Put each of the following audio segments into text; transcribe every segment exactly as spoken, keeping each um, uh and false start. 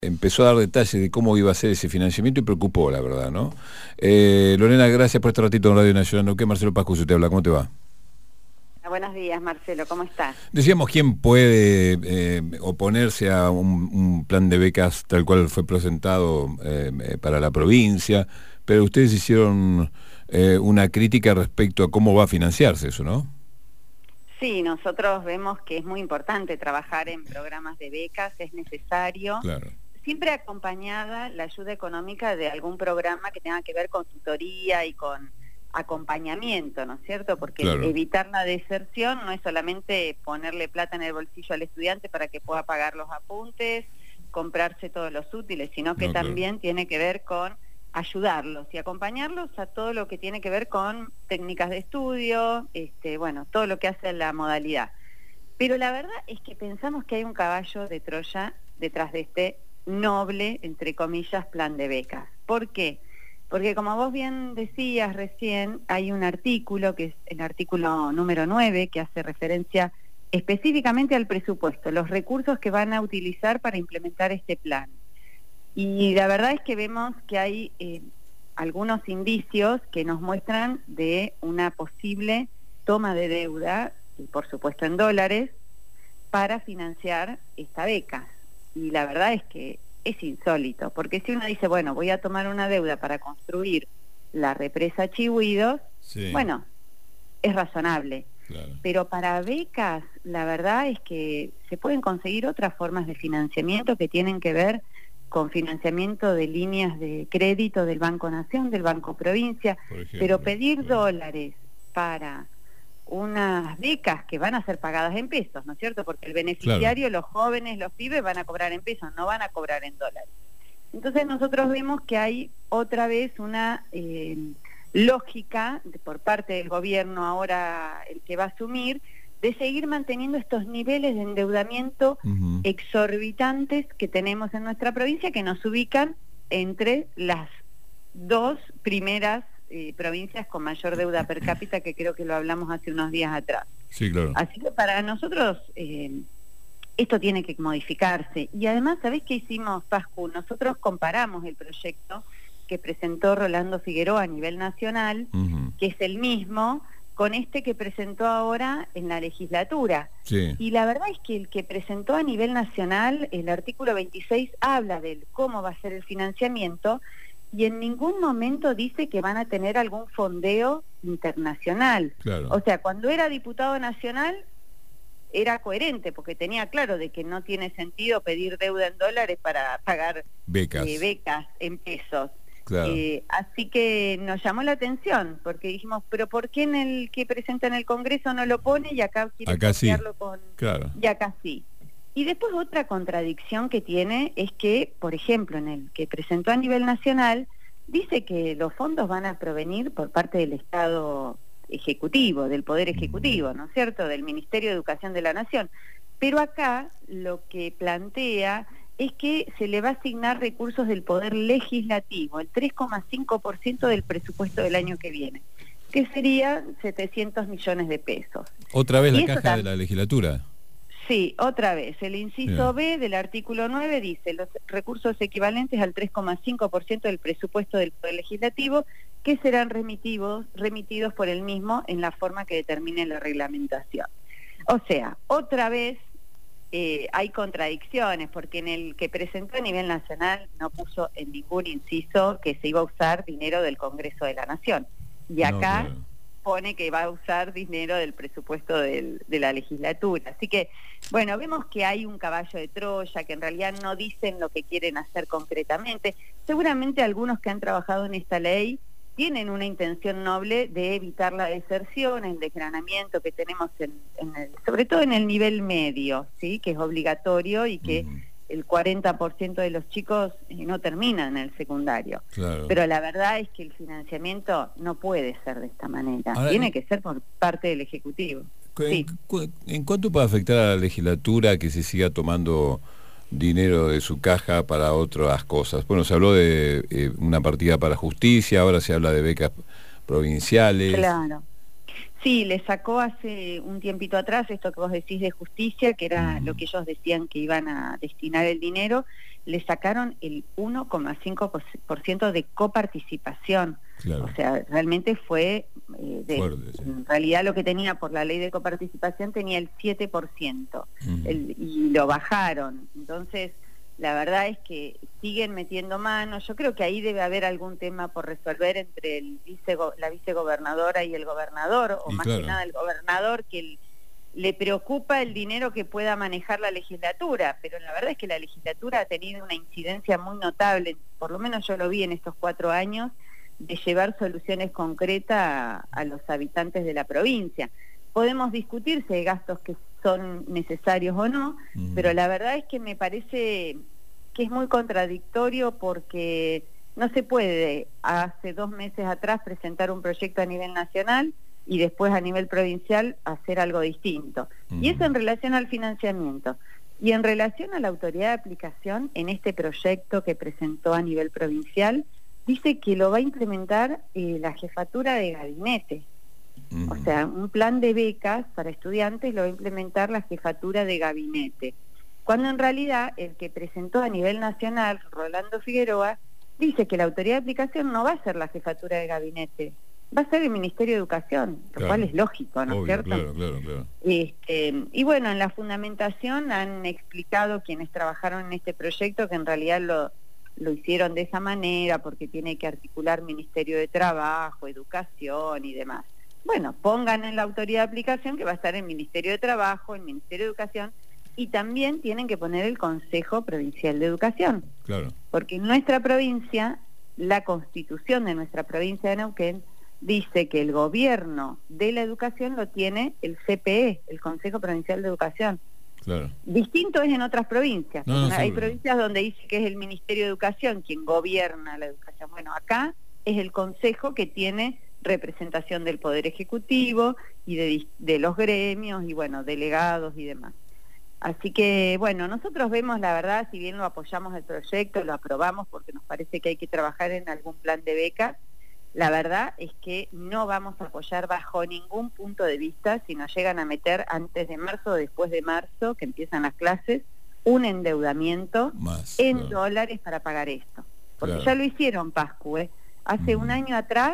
empezó a dar detalles de cómo iba a ser ese financiamiento y preocupó, la verdad, ¿no? Eh, Lorena, gracias por este ratito en Radio Nacional Neuquén. Marcelo Pascucio te habla, ¿cómo te va? Buenos días, Marcelo, ¿cómo estás? Decíamos, ¿quién puede eh, oponerse a un, un plan de becas tal cual fue presentado eh, para la provincia? Pero ustedes hicieron eh, una crítica respecto a cómo va a financiarse eso, ¿no? Sí, nosotros vemos que es muy importante trabajar en programas de becas, es necesario. Claro. Siempre acompañada la ayuda económica de algún programa que tenga que ver con tutoría y con acompañamiento, ¿no es cierto? Porque Claro. evitar la deserción no es solamente ponerle plata en el bolsillo al estudiante para que pueda pagar los apuntes, comprarse todos los útiles, sino que No, claro. también tiene que ver con ayudarlos y acompañarlos a todo lo que tiene que ver con técnicas de estudio, este, bueno, todo lo que hace la modalidad. Pero la verdad es que pensamos que hay un caballo de Troya detrás de este noble, entre comillas, plan de becas. ¿Por qué? Porque como vos bien decías recién, hay un artículo, que es el artículo número nueve, que hace referencia específicamente al presupuesto, los recursos que van a utilizar para implementar este plan. Y la verdad es que vemos que hay eh, algunos indicios que nos muestran de una posible toma de deuda, y por supuesto en dólares, para financiar esta beca. Y la verdad es que es insólito, porque si uno dice, bueno, voy a tomar una deuda para construir la represa Chihuidos, Sí. bueno, es razonable. Claro. Pero para becas, la verdad es que se pueden conseguir otras formas de financiamiento que tienen que ver con financiamiento de líneas de crédito del Banco Nación, del Banco Provincia, Por ejemplo, pero pedir claro. dólares para unas becas que van a ser pagadas en pesos, ¿no es cierto? Porque el beneficiario, Claro. los jóvenes, los pibes van a cobrar en pesos, no van a cobrar en dólares. Entonces nosotros vemos que hay otra vez una eh, lógica de, por parte del gobierno ahora, el que va a asumir, de seguir manteniendo estos niveles de endeudamiento Uh-huh. exorbitantes que tenemos en nuestra provincia, que nos ubican entre las dos primeras eh, provincias con mayor deuda per cápita, que creo que lo hablamos hace unos días atrás. Sí, claro. Así que para nosotros eh, esto tiene que modificarse. Y además, ¿sabés qué hicimos, Pascu? Nosotros comparamos el proyecto que presentó Rolando Figueroa a nivel nacional, Uh-huh. que es el mismo, con este que presentó ahora en la legislatura. Sí. Y la verdad es que el que presentó a nivel nacional, el artículo veintiséis, habla de cómo va a ser el financiamiento y en ningún momento dice que van a tener algún fondeo internacional. Claro. O sea, cuando era diputado nacional era coherente porque tenía claro de que no tiene sentido pedir deuda en dólares para pagar Becas. eh, becas en pesos. Claro. Eh, así que nos llamó la atención, porque dijimos, pero ¿por qué en el que presenta en el Congreso no lo pone y acá quiere Acá sí. cambiarlo con... Claro. Y acá sí. Y después otra contradicción que tiene es que, por ejemplo, en el que presentó a nivel nacional, dice que los fondos van a provenir por parte del Estado Ejecutivo, del Poder Ejecutivo, ¿no es cierto?, del Ministerio de Educación de la Nación. Pero acá lo que plantea es que se le va a asignar recursos del Poder Legislativo, el tres coma cinco por ciento del presupuesto del año que viene, que sería setecientos millones de pesos. Otra vez Y la eso caja tam- de la legislatura. Sí, otra vez, el inciso Bien. B del artículo nueve dice los recursos equivalentes al tres coma cinco por ciento del presupuesto del Poder Legislativo que serán remitidos, remitidos por el mismo en la forma que determine la reglamentación. O sea, otra vez eh, hay contradicciones, porque en el que presentó a nivel nacional no puso en ningún inciso que se iba a usar dinero del Congreso de la Nación. Y No, acá... claro. pone que va a usar dinero del presupuesto del, de la legislatura. Así que, bueno, vemos que hay un caballo de Troya, que en realidad no dicen lo que quieren hacer concretamente. Seguramente algunos que han trabajado en esta ley tienen una intención noble de evitar la deserción, el desgranamiento que tenemos, en, en el, sobre todo en el nivel medio, ¿sí?, que es obligatorio y que... Uh-huh. el cuarenta por ciento de los chicos no terminan en el secundario. Claro. Pero la verdad es que el financiamiento no puede ser de esta manera. Ahora, Tiene en- que ser por parte del Ejecutivo. ¿En, Sí. cu- ¿En cuánto puede afectar a la legislatura que se siga tomando dinero de su caja para otras cosas? Bueno, se habló de eh, una partida para justicia, ahora se habla de becas provinciales. Claro. Sí, le sacó hace un tiempito atrás esto que vos decís de justicia, que era mm. lo que ellos decían que iban a destinar el dinero, le sacaron el uno coma cinco por ciento de coparticipación. Claro. O sea, realmente fue, eh, de, Fuerte, sí. en realidad lo que tenía por la ley de coparticipación tenía el siete por ciento mm. el, y lo bajaron. Entonces, la verdad es que siguen metiendo manos. Yo creo que ahí debe haber algún tema por resolver entre el vice, la vicegobernadora y el gobernador, o y más claro. que nada el gobernador, que el, le preocupa el dinero que pueda manejar la legislatura, pero la verdad es que la legislatura ha tenido una incidencia muy notable, por lo menos yo lo vi en estos cuatro años, de llevar soluciones concretas a, a los habitantes de la provincia. Podemos discutir si hay gastos que son necesarios o no, uh-huh. pero la verdad es que me parece que es muy contradictorio, porque no se puede hace dos meses atrás presentar un proyecto a nivel nacional y después a nivel provincial hacer algo distinto. Uh-huh. Y eso en relación al financiamiento. Y en relación a la autoridad de aplicación, en este proyecto que presentó a nivel provincial, dice que lo va a implementar eh, la jefatura de gabinete. Uh-huh. O sea, un plan de becas para estudiantes lo va a implementar la jefatura de gabinete. Cuando en realidad el que presentó a nivel nacional, Rolando Figueroa, dice que la autoridad de aplicación no va a ser la jefatura de gabinete, va a ser el Ministerio de Educación, lo claro. cual es lógico, ¿no es cierto? Claro, claro, claro. Este, y bueno, en la fundamentación han explicado quienes trabajaron en este proyecto que en realidad lo, lo hicieron de esa manera porque tiene que articular Ministerio de Trabajo, Educación y demás. Bueno, pongan en la autoridad de aplicación que va a estar el Ministerio de Trabajo, el Ministerio de Educación, y también tienen que poner el Consejo Provincial de Educación. Claro. Porque en nuestra provincia, la Constitución de nuestra provincia de Neuquén dice que el gobierno de la educación lo tiene el C P E, el Consejo Provincial de Educación. Claro. Distinto es en otras provincias. No, no, Hay sí, provincias donde dice que es el Ministerio de Educación quien gobierna la educación. Bueno, acá es el Consejo que tiene representación del Poder Ejecutivo y de, de los gremios y, bueno, delegados y demás. Así que, bueno, nosotros vemos, la verdad, si bien lo apoyamos el proyecto, lo aprobamos porque nos parece que hay que trabajar en algún plan de becas, la verdad es que no vamos a apoyar bajo ningún punto de vista, si nos llegan a meter antes de marzo o después de marzo, que empiezan las clases, un endeudamiento Más, en claro. dólares para pagar esto. Porque Claro. ya lo hicieron, Pascu, ¿eh? Hace mm. un año atrás,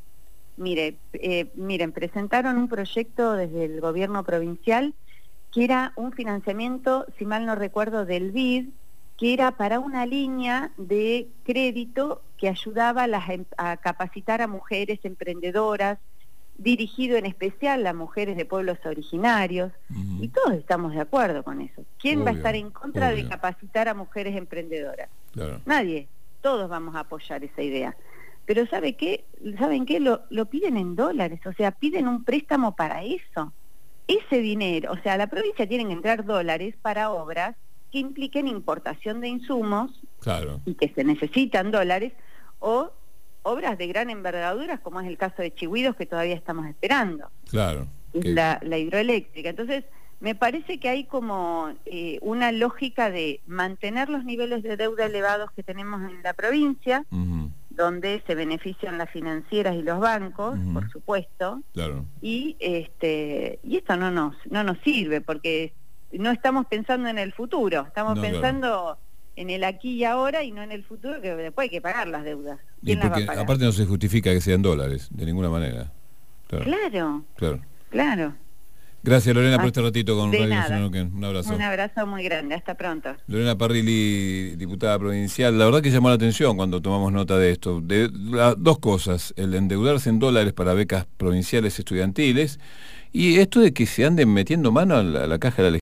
mire, eh, miren, presentaron un proyecto desde el gobierno provincial que era un financiamiento, si mal no recuerdo, del B I D, que era para una línea de crédito que ayudaba a, las, a capacitar a mujeres emprendedoras, dirigido en especial a mujeres de pueblos originarios, uh-huh. y todos estamos de acuerdo con eso. ¿Quién obvio, va a estar en contra obvio. de capacitar a mujeres emprendedoras? Claro. Nadie. Todos vamos a apoyar esa idea. Pero ¿sabe qué? ¿Saben qué? Lo, lo piden en dólares, o sea, piden un préstamo para eso. Ese dinero, o sea, a la provincia tienen que entrar dólares para obras que impliquen importación de insumos, claro. y que se necesitan dólares, o obras de gran envergadura, como es el caso de Chigüidos, que todavía estamos esperando. Claro. Es que... la, la hidroeléctrica. Entonces, me parece que hay como eh, una lógica de mantener los niveles de deuda elevados que tenemos en la provincia, uh-huh. donde se benefician las financieras y los bancos, uh-huh. por supuesto, claro. y este y esto no nos no nos sirve porque no estamos pensando en el futuro, estamos no, pensando claro. en el aquí y ahora y no en el futuro, que después hay que pagar las deudas. Y porque aparte no se justifica que sean dólares, de ninguna manera. Claro, claro. Claro. claro. Gracias, Lorena, por este ratito con Radio Nacional Neuquén. Un abrazo. Un abrazo muy grande, hasta pronto. Lorena Parrilli, diputada provincial. La verdad que llamó la atención cuando tomamos nota de esto. De, la, dos cosas, el endeudarse en dólares para becas provinciales estudiantiles y esto de que se anden metiendo mano a la, a la caja de la legislatura.